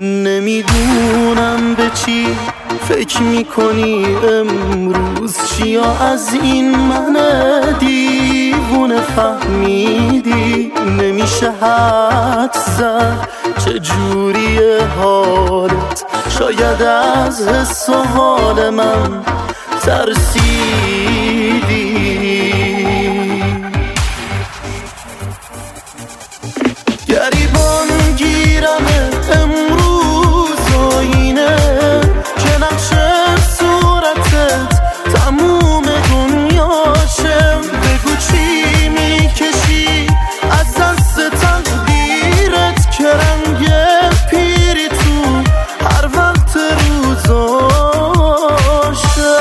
نمیدونم به چی فکر میکنی امروز، چیا از این من دیوونه فهمیدی؟ نمیشه حد زد چجوریه حالت، شاید از حس و حال من ترسیدی. گریبان گیرمه امروز آینه که نقش صورتت تموم دنیاشه. بگو چی میکشی از دست تقدیرت که رنگ پیری تو هر وقت روزاشه.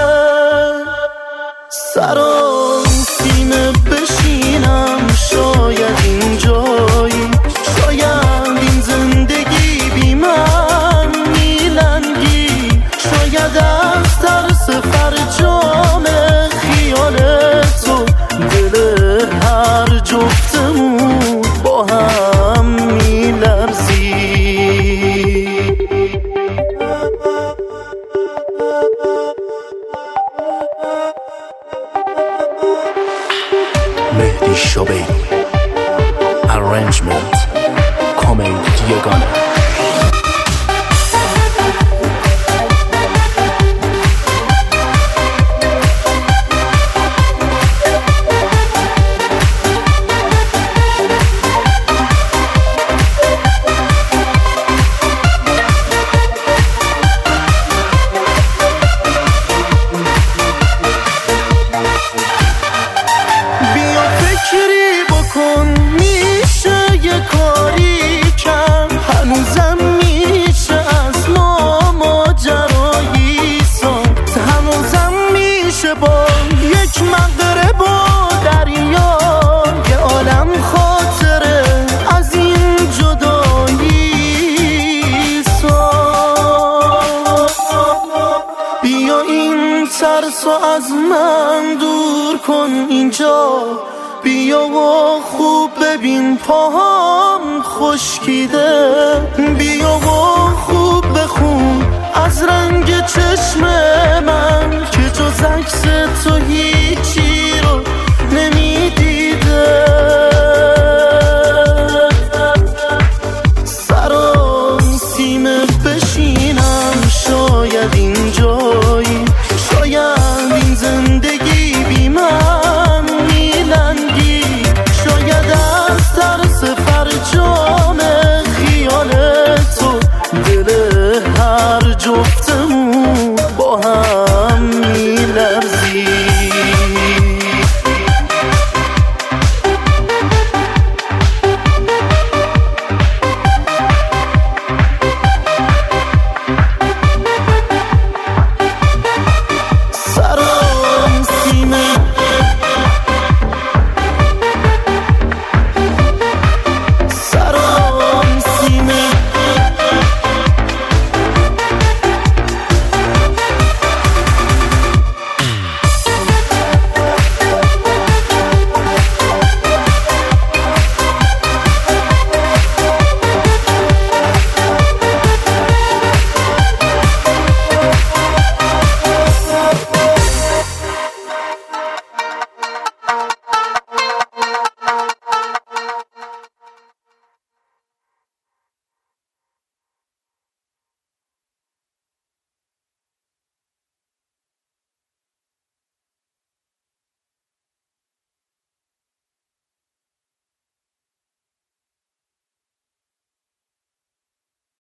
سرام سینه بشینم شاید اینجایی، شاید این زندگی بی من میلنگی، شاید از ترس فرجام خیال تو دل هر جفتمون با هم میلرزی. مهدی شبیلی Arrangement Coming Diagana. فکری بکن میشه یه کاری کم، هنوزم میشه از ما ماجرایی ساخت، هنوزم میشه با یک مغرب و دریا یه عالم خاطره از این جدایی ساخت. بیا این ترسو از من دور کن اینجا، بیا و خوب ببین پاهام خشکیده، بیا و خوب بخون از رنگ چشم من که جز عکس تو هیچی رو نمیدیده. سرام سیمه بشینم شاید اینجا،